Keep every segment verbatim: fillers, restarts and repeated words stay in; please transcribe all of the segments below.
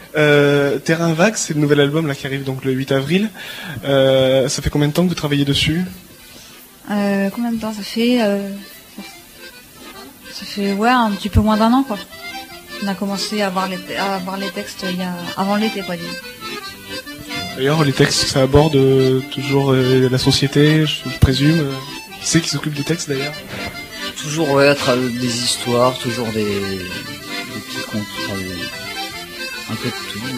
Euh, Terrain Vague, c'est le nouvel album là qui arrive donc le huit avril. Euh, ça fait combien de temps que vous travaillez dessus? euh, Combien de temps ça fait euh, Ça fait ouais un petit peu moins d'un an quoi. On a commencé à voir les, à voir les textes il y a avant l'été quoi. Disons. D'ailleurs, les textes, ça aborde euh, toujours euh, la société, je, je présume. Euh, qui c'est qui s'occupe des textes d'ailleurs? Toujours ouais, des histoires, toujours des, des petits contes, enfin, des, un peu de tout.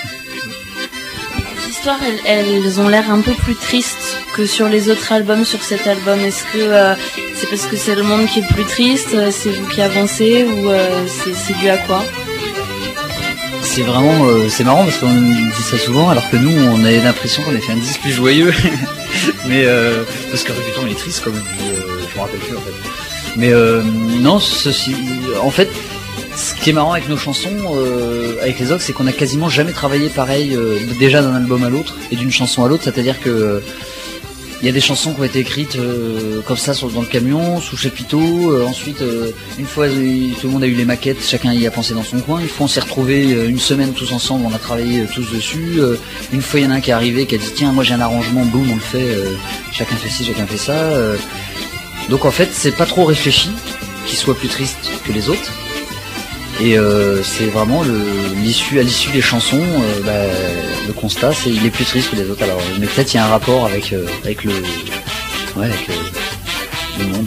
Les histoires, elles, elles ont l'air un peu plus tristes que sur les autres albums, sur cet album. Est-ce que euh, c'est parce que c'est le monde qui est le plus triste, c'est vous qui avancez, ou euh, c'est, c'est dû à quoi? C'est vraiment, euh, c'est marrant parce qu'on dit ça souvent, alors que nous, on a l'impression qu'on a fait un disque plus joyeux. Mais euh, parce que Rebutant il est triste, comme euh, je me rappelle plus en fait. Mais euh, non, ceci, en fait, ce qui est marrant avec nos chansons, euh, avec les autres, c'est qu'on a quasiment jamais travaillé pareil, euh, déjà d'un album à l'autre et d'une chanson à l'autre. C'est-à-dire que euh, il y a des chansons qui ont été écrites euh, comme ça sur, dans le camion, sous chapiteau. Euh, ensuite, euh, une fois tout le monde a eu les maquettes, chacun y a pensé dans son coin. Une fois on s'est retrouvés euh, une semaine tous ensemble, on a travaillé euh, tous dessus. Euh, une fois il y en a un qui est arrivé, qui a dit tiens moi j'ai un arrangement, boum on le fait. Euh, chacun fait ci, chacun fait ça. Euh, donc en fait c'est pas trop réfléchi, qu'il soit plus triste que les autres. Et euh, c'est vraiment le, l'issue, à l'issue des chansons, euh, bah, le constat, c'est il est plus triste que les autres. Alors, mais peut-être il y a un rapport avec euh, avec le, ouais, avec euh, le monde.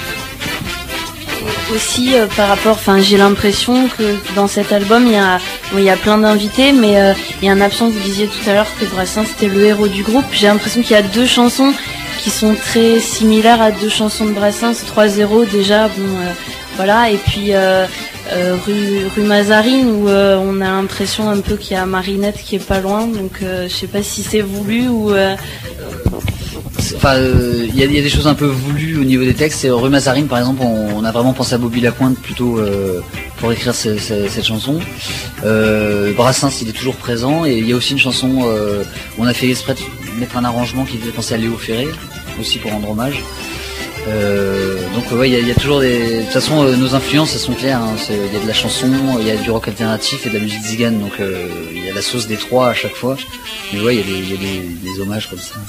Aussi euh, par rapport, enfin j'ai l'impression que dans cet album il y a, bon, il y a plein d'invités, mais euh, il y a un absent. Vous disiez tout à l'heure que Brassens c'était le héros du groupe. J'ai l'impression qu'il y a deux chansons qui sont très similaires à deux chansons de Brassens. trois zéro déjà, bon euh, voilà, et puis euh, euh, rue, rue Mazarine où euh, on a l'impression un peu qu'il y a Marinette qui est pas loin, donc euh, je sais pas si c'est voulu ou... Euh... Enfin, il euh, y, y a des choses un peu voulues au niveau des textes. Et rue Mazarine par exemple, on, on a vraiment pensé à Bobby Lapointe plutôt euh, pour écrire ce, ce, cette chanson. Euh, Brassens il est toujours présent, et il y a aussi une chanson euh, où on a fait exprès de mettre un arrangement qui faisait penser à Léo Ferré, aussi pour rendre hommage. Euh, donc ouais, il y, y a toujours des. De toute façon, euh, nos influences elles sont claires. Il hein. y a de la chanson, il y a du rock alternatif et de la musique zigane. Donc il euh, y a la sauce des trois à chaque fois. Mais ouais, il y a des, y a des, des hommages comme ça.